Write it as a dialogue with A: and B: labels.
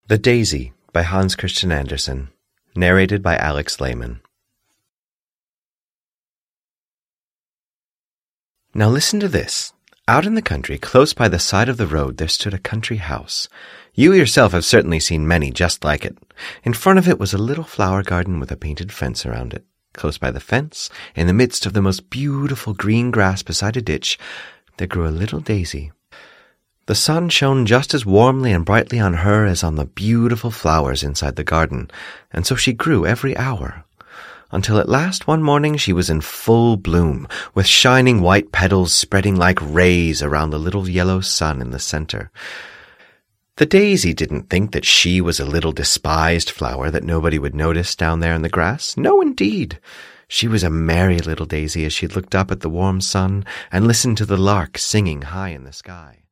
A: The Daisy by Hans Christian Andersen. Narrated by Alex Lehman. Now listen to this. Out in the country, close by the side of the road, there stood a country house. You yourself have certainly seen many just like it. In front of it was a little flower garden with a painted fence around it. Close by the fence, in the midst of the most beautiful green grass beside a ditch, there grew a little daisy. The sun shone just as warmly and brightly on her as on the beautiful flowers inside the garden, and so she grew every hour, until at last one morning she was in full bloom, with shining white petals spreading like rays around the little yellow sun in the center. The daisy didn't think that she was a little despised flower that nobody would notice down there in the grass. No, indeed. She was a merry little daisy as she looked up at the warm sun and listened to the lark singing high in the sky.